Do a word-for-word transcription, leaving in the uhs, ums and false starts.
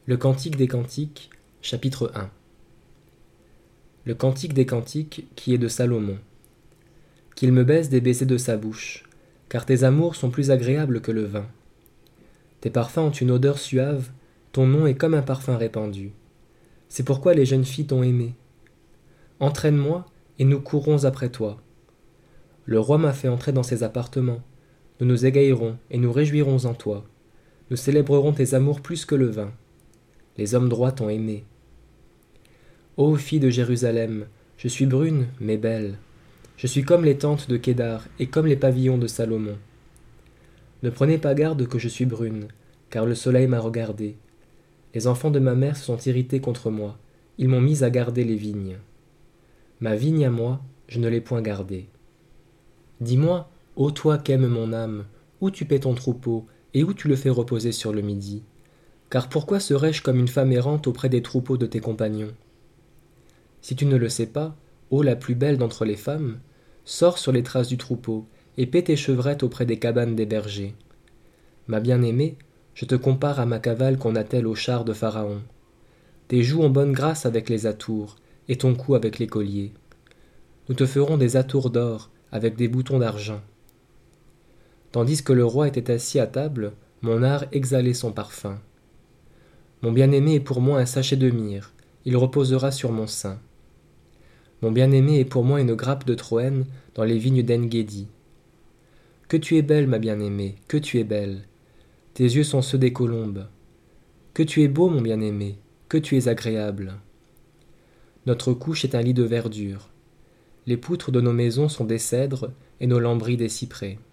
Le Cantique des Cantiques, chapitre un. Le Cantique des Cantiques qui est de Salomon. Qu'il me baise des baisers de sa bouche, car tes amours sont plus agréables que le vin. Tes parfums ont une odeur suave, ton nom est comme un parfum répandu. C'est pourquoi les jeunes filles t'ont aimé. Entraîne-moi, et nous courrons après toi. Le roi m'a fait entrer dans ses appartements. Nous nous égayerons et nous réjouirons en toi. Nous célébrerons tes amours plus que le vin. Les hommes droits t'ont aimé. Ô fille de Jérusalem, je suis brune, mais belle. Je suis comme les tentes de Kédar et comme les pavillons de Salomon. Ne prenez pas garde que je suis brune, car le soleil m'a regardée. Les enfants de ma mère se sont irrités contre moi. Ils m'ont mise à garder les vignes. Ma vigne à moi, je ne l'ai point gardée. Dis-moi, ô toi qu'aime mon âme, où tu paies ton troupeau et où tu le fais reposer sur le midi? Car pourquoi serais-je comme une femme errante auprès des troupeaux de tes compagnons? Si tu ne le sais pas, ô la plus belle d'entre les femmes, sors sur les traces du troupeau et paie tes chevrettes auprès des cabanes des bergers. Ma bien-aimée, je te compare à ma cavale qu'on attelle au char de Pharaon. Tes joues ont bonne grâce avec les atours, et ton cou avec les colliers. Nous te ferons des atours d'or, avec des boutons d'argent. Tandis que le roi était assis à table, mon art exhalait son parfum. Mon bien-aimé est pour moi un sachet de myrrhe, il reposera sur mon sein. Mon bien-aimé est pour moi une grappe de Troène dans les vignes d'En-Guédi. Que tu es belle, ma bien-aimée, que tu es belle. Tes yeux sont ceux des colombes. Que tu es beau, mon bien-aimé, que tu es agréable. Notre couche est un lit de verdure. Les poutres de nos maisons sont des cèdres et nos lambris des cyprès.